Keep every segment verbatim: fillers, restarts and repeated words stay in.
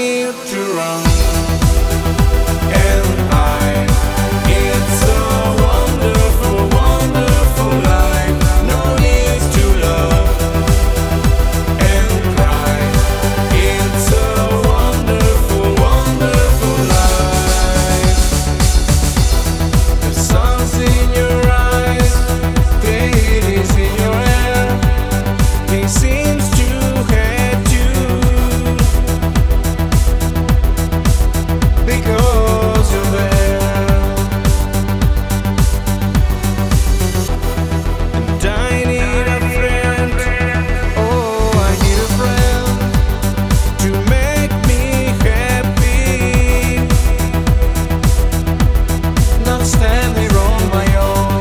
need to run. And I, it's a wonderful, wonderful life. No need to love and cry. It's a wonderful, wonderful life. The sun's in your eyes, the heat is in your hair. He seems to hate you because you're there. And I need a friend. Oh, I need a friend to make me happy. Not standing on my own.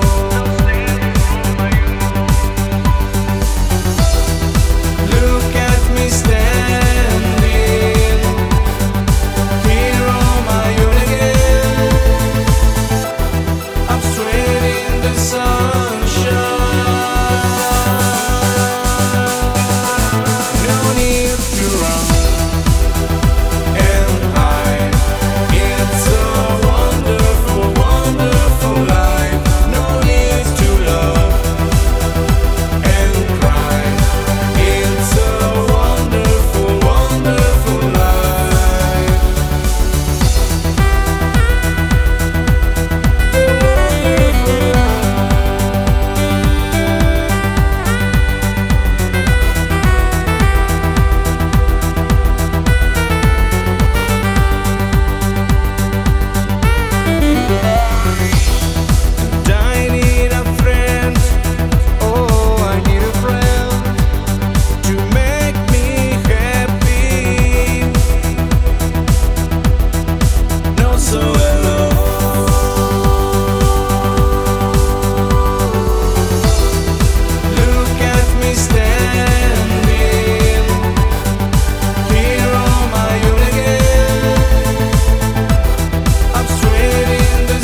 Look at me standing here on my own again. I'm straight in the sunshine. No need to run. And I, it's a wonderful, wonderful life. No need to love and cry. It's a wonderful, wonderful life. And I need a friend. Oh, I need a friend to make me happy. Not so alone. Look at me standing here on my own again. I'm straight in the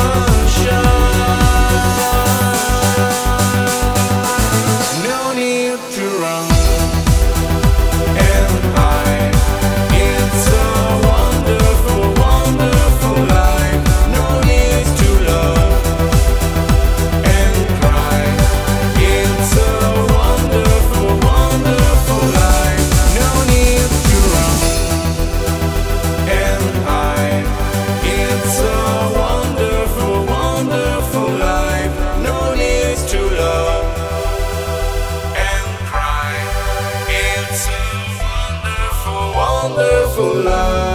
sunshine. No need to run. And I, it's a wonderful, wonderful life. No need to love and cry. It's a wonderful, wonderful life. No need to run. And I, it's a wonderful, wonderful life. No need to love and cry. It's a wonderful, wonderful life.